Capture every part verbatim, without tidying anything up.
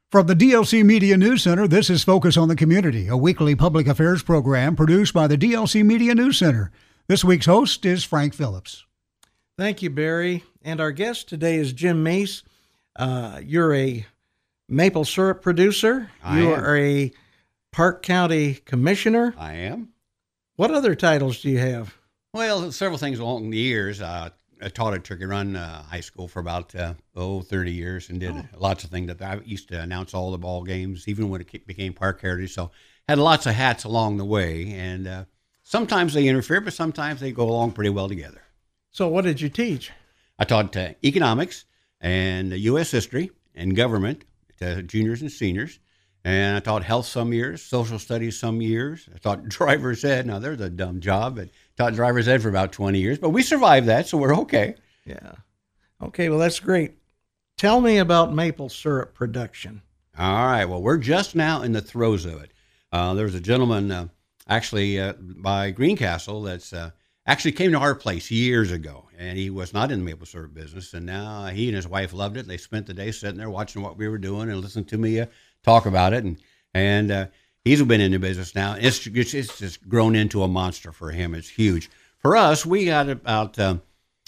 From the D L C Media News Center, this is Focus on the Community, a weekly public affairs program produced by the D L C Media News Center. This week's host is Frank Phillips. Thank you, Barry. And our guest today is Jim Meese. Uh, you're a maple syrup producer. I you am. are a Park County Commissioner. I am. What other titles do you have? Well, several things along the years. Uh, I taught at Turkey Run uh, High School for about, uh, oh, thirty years and did Oh. lots of things. That I used to announce all the ball games, even when it ke- became Park Heritage. So had lots of hats along the way. And uh, sometimes they interfere, but sometimes they go along pretty well together. So what did you teach? I taught uh, economics and U S history and government to juniors and seniors. And I taught health some years, social studies some years. I taught driver's ed. Now, there's a dumb job, but taught driver's ed for about twenty years. But we survived that, so we're okay. Yeah. Okay, well, that's great. Tell me about maple syrup production. All right. Well, we're just now in the throes of it. Uh, there was a gentleman uh, actually uh, by Greencastle that's uh, actually came to our place years ago, and he was not in the maple syrup business. And now he and his wife loved it. They spent the day sitting there watching what we were doing and listening to me uh, talk about it. And and uh, he's been in the business now. It's, it's it's just grown into a monster for him. It's huge. For us, we got about uh,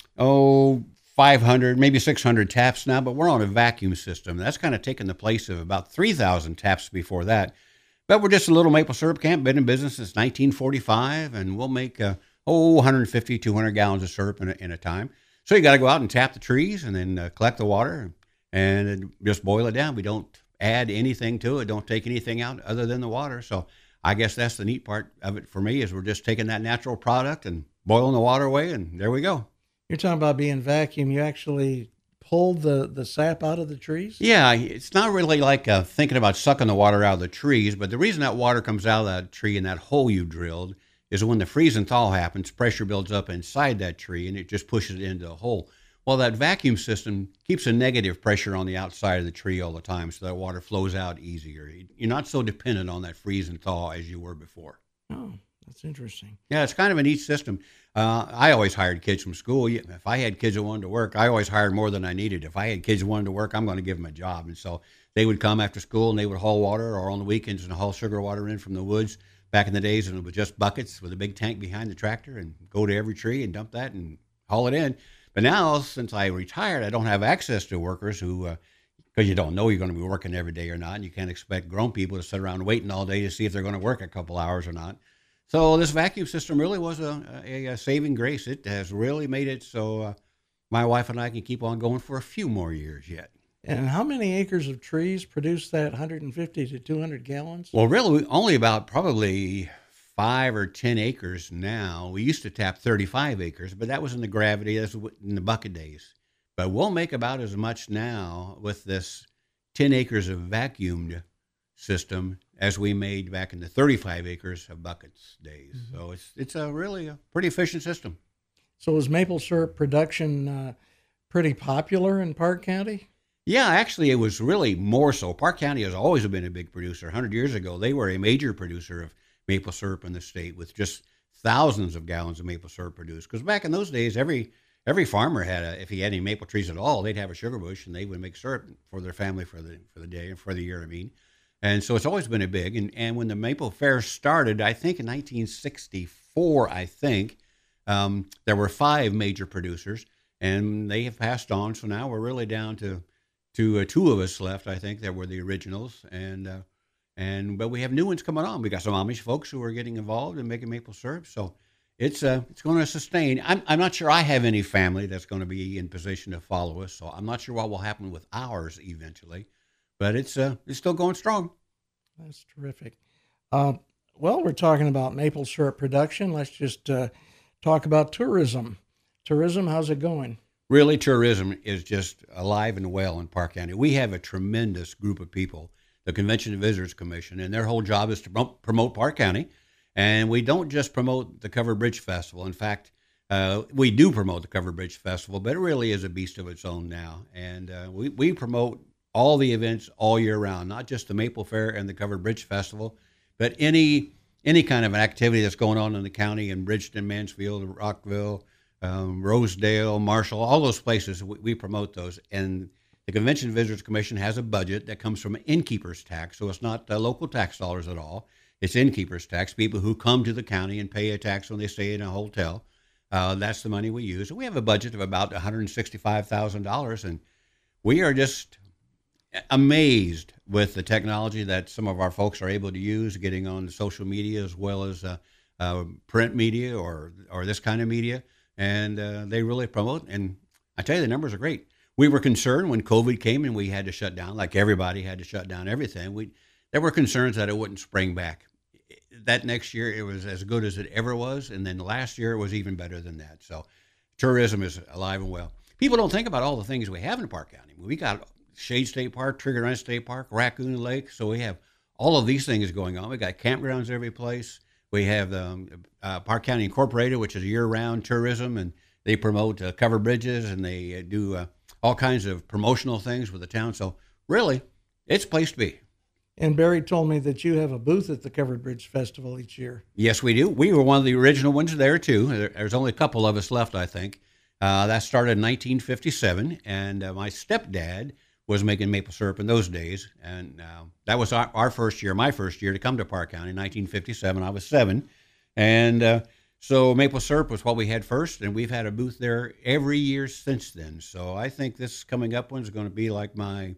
oh five hundred, maybe six hundred taps now, but we're on a vacuum system. That's kind of taken the place of about three thousand taps before that. But we're just a little maple syrup camp, been in business since nineteen forty-five, and we'll make uh, oh one hundred fifty, two hundred gallons of syrup in a, in a time. So you got to go out and tap the trees and then uh, collect the water and just boil it down. We don't add anything to it, don't take anything out other than the water. So I guess that's the neat part of it for me is we're just taking that natural product and boiling the water away, and there we go. You're talking about being vacuum. You actually pulled the, the sap out of the trees? Yeah, it's not really like uh, thinking about sucking the water out of the trees, but the reason that water comes out of that tree in that hole you drilled is when the freeze and thaw happens, pressure builds up inside that tree, and it just pushes it into a hole. Well, that vacuum system keeps a negative pressure on the outside of the tree all the time, so that water flows out easier. You're not so dependent on that freeze and thaw as you were before. Oh, that's interesting. Yeah, it's kind of a neat system. Uh, I always hired kids from school. If I had kids that wanted to work, I always hired more than I needed. If I had kids that wanted to work, I'm going to give them a job. And so they would come after school and they would haul water, or on the weekends and haul sugar water in from the woods. Back in the days, and it was just buckets with a big tank behind the tractor, and go to every tree and dump that and haul it in. But now, since I retired, I don't have access to workers who, because uh, you don't know you're going to be working every day or not, and you can't expect grown people to sit around waiting all day to see if they're going to work a couple hours or not. So this vacuum system really was a, a, a saving grace. It has really made it so uh, my wife and I can keep on going for a few more years yet. And how many acres of trees produce that one hundred fifty to two hundred gallons? Well, really, only about probably five or ten acres now. We used to tap thirty-five acres, but that was in the gravity, that's in the bucket days. But we'll make about as much now with this ten acres of vacuumed system as we made back in the thirty-five acres of buckets days. Mm-hmm. So it's it's a really a pretty efficient system. So is maple syrup production uh, pretty popular in Park County? Yeah, actually, it was really more so. Park County has always been a big producer. one hundred years ago, they were a major producer of maple syrup in the state with just thousands of gallons of maple syrup produced. Because back in those days, every every farmer had a, if he had any maple trees at all, they'd have a sugar bush and they would make syrup for their family for the for the day and for the year, I mean. And so it's always been a big. And, and when the Maple Fair started, I think in nineteen sixty-four, I think, um, there were five major producers, and they have passed on. So now we're really down to to uh, two of us left, I think, that were the originals. And uh, and but we have new ones coming on. We got some Amish folks who are getting involved in making maple syrup. So it's uh, it's going to sustain. I'm I'm not sure I have any family that's going to be in position to follow us. So I'm not sure what will happen with ours eventually. But it's uh, it's still going strong. That's terrific. Uh, well, we're talking about maple syrup production. Let's just uh, talk about tourism. Tourism, how's it going? Really, tourism is just alive and well in Park County. We have a tremendous group of people, the Convention and Visitors Commission, and their whole job is to promote Park County. And we don't just promote the Covered Bridge Festival. In fact, uh, we do promote the Covered Bridge Festival, but it really is a beast of its own now. And uh, we, we promote all the events all year round, not just the Maple Fair and the Covered Bridge Festival, but any any kind of an activity that's going on in the county in Bridgeton, Mansfield, Rockville, um, Rosedale, Marshall, all those places, we, we promote those. And the Convention and Visitors Commission has a budget that comes from innkeeper's tax, so it's not uh, local tax dollars at all. It's innkeeper's tax, people who come to the county and pay a tax when they stay in a hotel. Uh, that's the money we use. And we have a budget of about one hundred sixty-five thousand dollars, and we are just amazed with the technology that some of our folks are able to use, getting on social media as well as uh, uh, print media or or this kind of media, and uh, they really promote. And I tell you, the numbers are great. We were concerned when COVID came and we had to shut down, like everybody had to shut down everything. We there were concerns that it wouldn't spring back. That next year, it was as good as it ever was, and then last year it was even better than that. So tourism is alive and well. People don't think about all the things we have in Park County. We got Shade State Park, Trigger Run State Park, Raccoon Lake. So we have all of these things going on. We got campgrounds every place. We have um, uh, Park County Incorporated, which is year-round tourism, and they promote uh, covered bridges, and they uh, do uh, all kinds of promotional things with the town. So really, it's a place to be. And Barry told me that you have a booth at the Covered Bridge Festival each year. Yes, we do. We were one of the original ones there, too. There, there's only a couple of us left, I think. Uh, that started in nineteen fifty-seven, and uh, my stepdad was making maple syrup in those days. And uh, that was our, our first year, my first year to come to Park County in nineteen fifty-seven. I was seven. And uh, so maple syrup was what we had first, and we've had a booth there every year since then. So I think this coming up one is going to be like my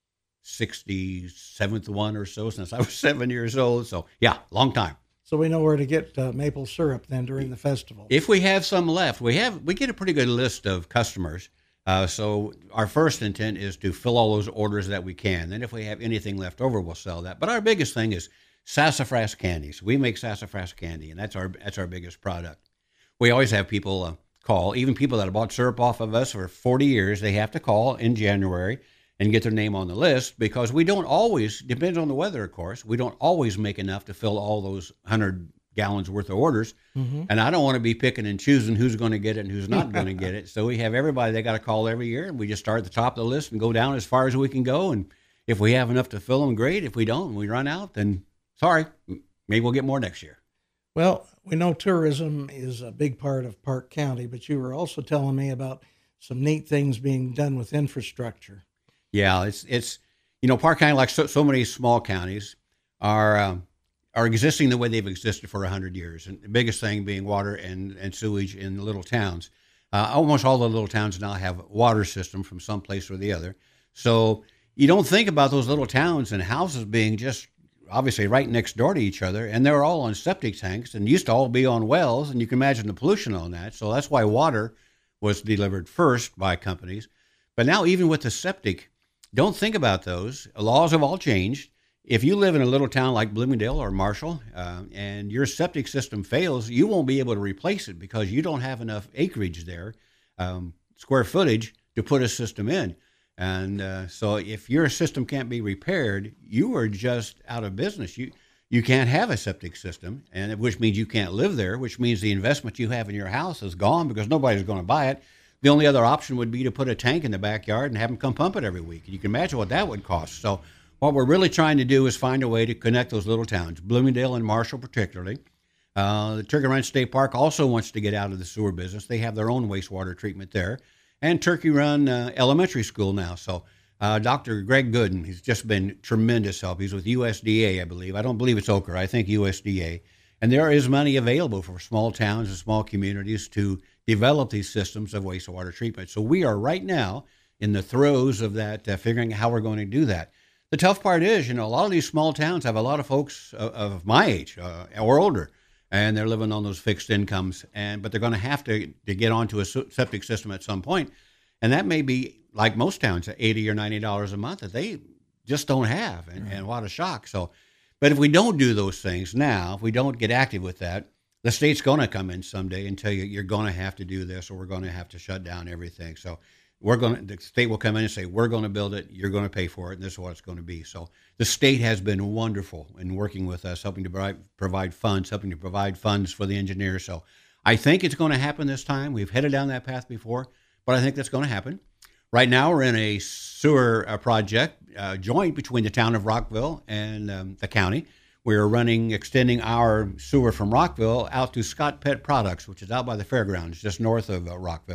sixty-seventh one or so since I was seven years old. So, yeah, long time. So we know where to get uh, maple syrup then during the festival. If we have some left, we have we get a pretty good list of customers. Uh, so our first intent is to fill all those orders that we can. Then if we have anything left over, we'll sell that. But our biggest thing is sassafras candies. We make sassafras candy, and that's our that's our biggest product. We always have people uh, call, even people that have bought syrup off of us for forty years, they have to call in January and get their name on the list, because we don't always, depends on the weather, of course, we don't always make enough to fill all those one hundred gallons worth of orders. Mm-hmm. And I don't want to be picking and choosing who's going to get it and who's not going to get it. So we have everybody, they got to call every year, and we just start at the top of the list and go down as far as we can go. And if we have enough to fill them, great. If we don't, and we run out, then sorry, maybe we'll get more next year. Well, we know tourism is a big part of Park County, but you were also telling me about some neat things being done with infrastructure. Yeah, it's, it's you know, Park County, like so, so many small counties, are um, are existing the way they've existed for one hundred years. And the biggest thing being water and, and sewage in the little towns. Uh, almost all the little towns now have a water system from some place or the other. So you don't think about those little towns and houses being just obviously right next door to each other, and they're all on septic tanks and used to all be on wells, and you can imagine the pollution on that. So that's why water was delivered first by companies. But now even with the septic, don't think about those. Laws have all changed. If you live in a little town like Bloomingdale or Marshall, uh, and your septic system fails, you won't be able to replace it because you don't have enough acreage there, um, square footage, to put a system in. And uh, so if your system can't be repaired, you are just out of business. You you can't have a septic system, and which means you can't live there, which means the investment you have in your house is gone because nobody's going to buy it. The only other option would be to put a tank in the backyard and have them come pump it every week. You can imagine what that would cost. So what we're really trying to do is find a way to connect those little towns, Bloomingdale and Marshall particularly. Uh, the Trigger Run State Park also wants to get out of the sewer business. They have their own wastewater treatment there. And Turkey Run uh, Elementary School now. So uh, Doctor Greg Gooden, he's just been tremendous help. He's with U S D A, I believe. I don't believe it's Ochre. I think U S D A. And there is money available for small towns and small communities to develop these systems of wastewater treatment. So we are right now in the throes of that, uh, figuring out how we're going to do that. The tough part is, you know, a lot of these small towns have a lot of folks of, of my age uh, or older, and they're living on those fixed incomes, and but they're going to have to to get onto a septic system at some point, and that may be, like most towns, eighty or ninety dollars a month that they just don't have, and, and what a shock. So, but if we don't do those things now, if we don't get active with that, the state's going to come in someday and tell you you're going to have to do this, or we're going to have to shut down everything. So we're going to, the state will come in and say, we're going to build it, you're going to pay for it, and this is what it's going to be. So the state has been wonderful in working with us, helping to provide, provide funds, helping to provide funds for the engineers. So I think it's going to happen this time. We've headed down that path before, but I think that's going to happen. Right now we're in a sewer uh, project uh, joint between the town of Rockville and um, the county. We're running, extending our sewer from Rockville out to Scott Pet Products, which is out by the fairgrounds, just north of uh, Rockville.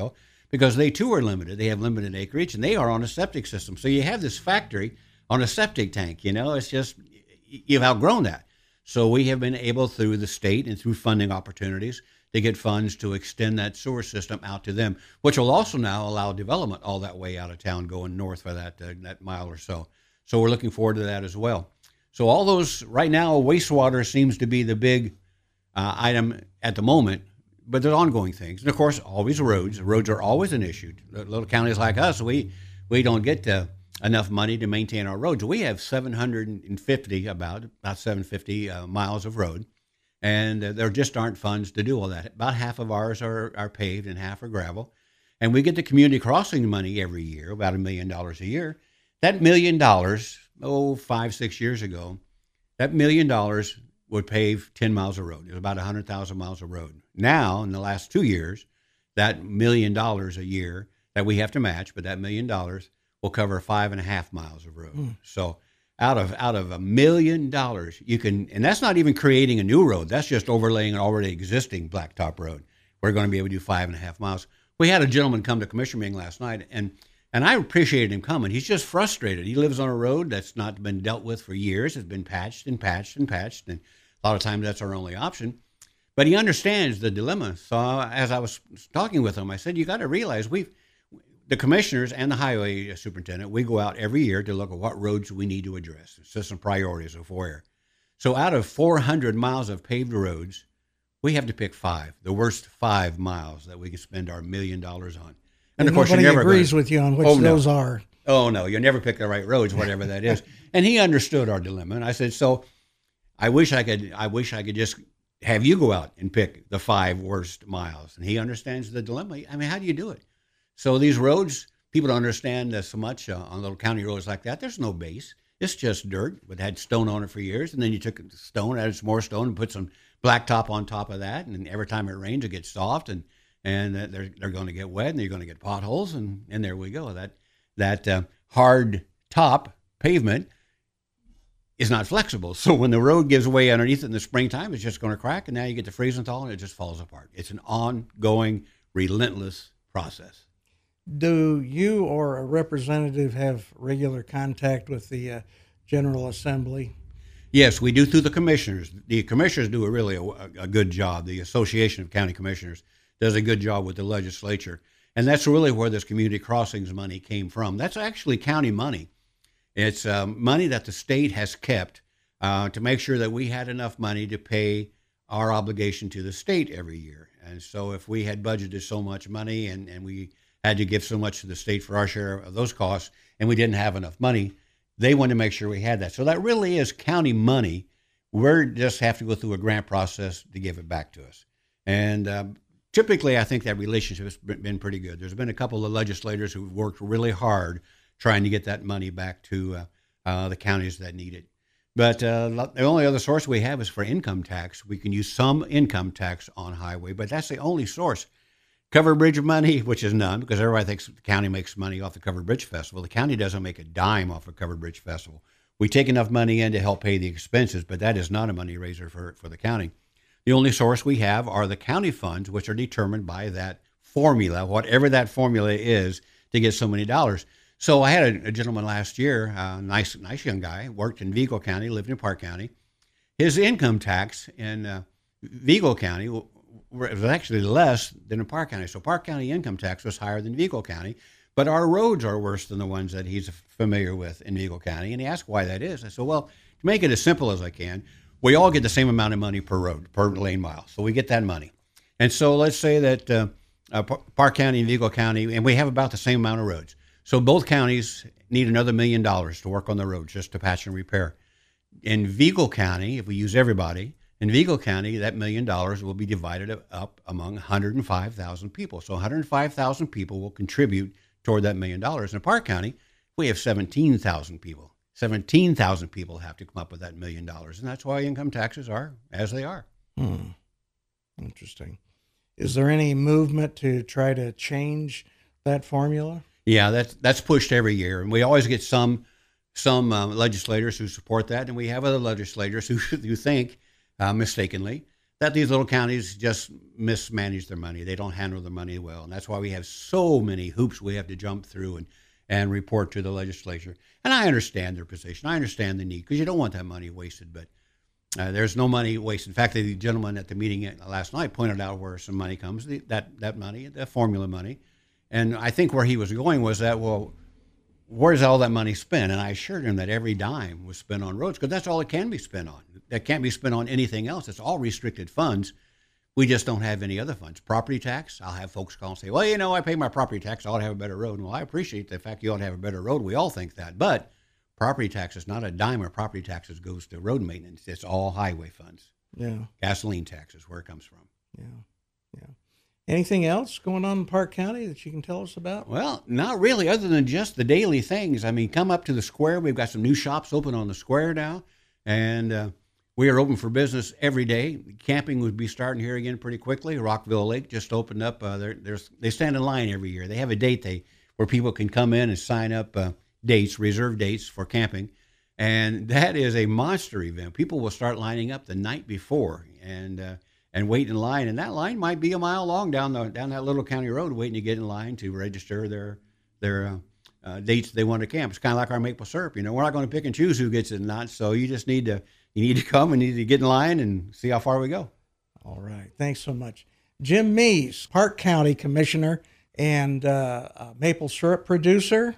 because they too are limited. They have limited acreage, and they are on a septic system. So you have this factory on a septic tank. You know, it's just you've outgrown that. So we have been able through the state and through funding opportunities to get funds to extend that sewer system out to them, which will also now allow development all that way out of town going north for that uh, that mile or so. So we're looking forward to that as well. So all those, right now, wastewater seems to be the big uh, item at the moment, but there's ongoing things. And of course, always roads. Roads are always an issue. Little counties like us, we we don't get uh, enough money to maintain our roads. We have seven hundred fifty, about, about seven hundred fifty uh, miles of road. And uh, there just aren't funds to do all that. About half of ours are, are paved and half are gravel. And we get the community crossing money every year, about a million dollars a year. That million dollars, oh, five, six years ago, that million dollars would pave ten miles of road. It was about one hundred thousand miles of road. Now, in the last two years, that million dollars a year that we have to match, but that million dollars will cover five and a half miles of road. Mm. So out of out of a million dollars, you can, and that's not even creating a new road. That's just overlaying an already existing blacktop road. We're going to be able to do five and a half miles. We had a gentleman come to commission meeting last night, and and I appreciated him coming. He's just frustrated. He lives on a road that's not been dealt with for years. It's been patched and patched and patched, and a lot of times that's our only option. But he understands the dilemma. So as I was talking with him, I said, you got to realize we've, the commissioners and the highway superintendent, we go out every year to look at what roads we need to address, system priorities of where. So out of four hundred miles of paved roads, we have to pick five, the worst five miles that we can spend our million dollars on. And, and of course, nobody never agrees gonna, with you on which oh, those no. are. Oh, no, you never pick the right roads, whatever that is. And he understood our dilemma. And I said, so I wish I could, I wish I could just have you go out and pick the five worst miles. And he understands the dilemma. I mean, how do you do it? So these roads, people don't understand uh, so much uh, on little county roads like that. There's no base. It's just dirt. It had stone on it for years. And then you took the stone, added some more stone, and put some blacktop on top of that. And every time it rains, it gets soft. And and uh, they're they're going to get wet, and they're going to get potholes. And, and there we go. That, that uh, hard top pavement is not flexible. So when the road gives way underneath it in the springtime, it's just going to crack. And now you get the freeze and thaw, and it just falls apart. It's an ongoing, relentless process. Do you or a representative have regular contact with the uh, General Assembly? Yes, we do through the commissioners. The commissioners do a really a, a good job. The Association of County Commissioners does a good job with the legislature. And that's really where this community crossings money came from. That's actually county money. It's um, money that the state has kept uh, to make sure that we had enough money to pay our obligation to the state every year. And so if we had budgeted so much money and, and we had to give so much to the state for our share of those costs, and we didn't have enough money, they wanted to make sure we had that. So that really is county money. We just have to go through a grant process to give it back to us. And um, typically, I think that relationship has been pretty good. There's been a couple of legislators who've worked really hard trying to get that money back to uh, uh, the counties that need it. But uh, the only other source we have is for income tax. We can use some income tax on highway, but that's the only source. Covered Bridge money, which is none, because everybody thinks the county makes money off the Covered Bridge Festival. The county doesn't make a dime off of Covered Bridge Festival. We take enough money in to help pay the expenses, but that is not a money raiser for, for the county. The only source we have are the county funds, which are determined by that formula, whatever that formula is, to get so many dollars. So I had a, a gentleman last year, a nice, nice young guy, worked in Vigo County, lived in Park County. His income tax in uh, Vigo County was actually less than in Park County. So Park County income tax was higher than Vigo County, but our roads are worse than the ones that he's familiar with in Vigo County. And he asked why that is. I said, well, to make it as simple as I can, we all get the same amount of money per road, per lane mile. So we get that money. And so let's say that uh, uh, Park County and Vigo County, and we have about the same amount of roads. So both counties need another million dollars to work on the roads, just to patch and repair. In Vigo County, if we use everybody, in Vigo County, that million dollars will be divided up among one hundred five thousand people. So one hundred five thousand people will contribute toward that million dollars. In Park County, we have seventeen thousand people. seventeen thousand people have to come up with that million dollars. And that's why income taxes are as they are. Hmm. Interesting. Is there any movement to try to change that formula? Yeah, that's, that's pushed every year. And we always get some some uh, legislators who support that. And we have other legislators who, who think, uh, mistakenly, that these little counties just mismanage their money. They don't handle their money well. And that's why we have so many hoops we have to jump through and, and report to the legislature. And I understand their position. I understand the need because you don't want that money wasted. But uh, there's no money wasted. In fact, the gentleman at the meeting last night pointed out where some money comes, the, that, that money, the formula money. And I think where he was going was that, well, where's all that money spent? And I assured him that every dime was spent on roads because that's all it can be spent on. That can't be spent on anything else. It's all restricted funds. We just don't have any other funds. Property tax, I'll have folks call and say, well, you know, I pay my property tax. I ought to have a better road. Well, I appreciate the fact you ought to have a better road. We all think that. But property tax is not a dime of property taxes goes to road maintenance. It's all highway funds. Yeah. Gasoline tax is where it comes from. Yeah. Yeah. Anything else going on in Park County that you can tell us about? Well, not really, other than just the daily things. I mean, come up to the square. We've got some new shops open on the square now, and uh, we are open for business every day. Camping would be starting here again pretty quickly. Rockville Lake just opened up. Uh, there's they stand in line every year. They have a date they where people can come in and sign up uh, dates, reserve dates for camping, and that is a monster event. People will start lining up the night before, and uh, and wait in line, and that line might be a mile long down the down that little county road, waiting to get in line to register their their uh, uh, dates they want to camp. It's kind of like our maple syrup, you know. We're not going to pick and choose who gets it or not, so you just need to you need to come and need to get in line and see how far we go. All right, thanks so much, Jim Mees, Park County Commissioner and uh, uh, maple syrup producer,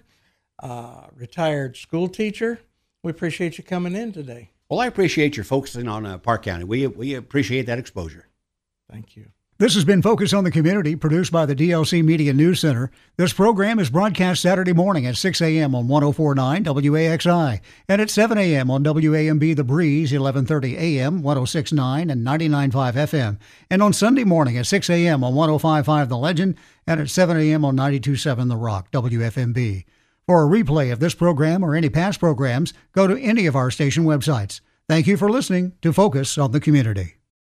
uh, retired school teacher. We appreciate you coming in today. Well, I appreciate your focusing on uh, Park County. We we appreciate that exposure. Thank you. This has been Focus on the Community, produced by the D L C Media News Center. This program is broadcast Saturday morning at six a.m. on one oh four point nine W A X I and at seven a.m. on W A M B The Breeze, eleven thirty a.m., one oh six point nine and ninety-nine point five F M, and on Sunday morning at six a.m. on one oh five point five The Legend and at seven a.m. on ninety-two point seven The Rock, W F M B. For a replay of this program or any past programs, go to any of our station websites. Thank you for listening to Focus on the Community.